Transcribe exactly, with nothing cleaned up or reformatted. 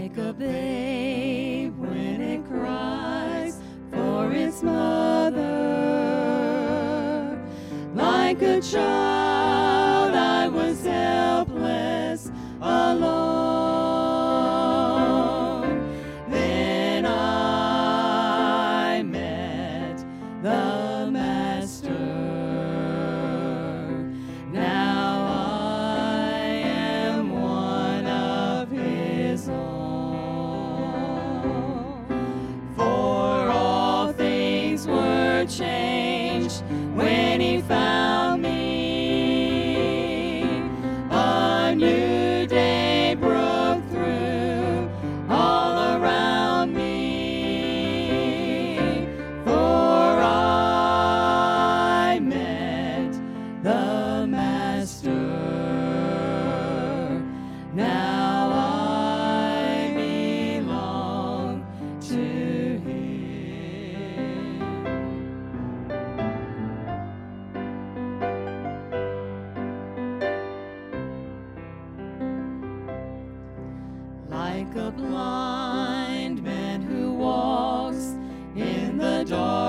like a babe when it cries for its mother. Like a child, I was helpless, alone. Then I met the Master. Now I am one of his own. For all things were changed when he found me. A new day broke through all around me. For I met the Master. Now I belong to him. Like a blind man who walks in the dark,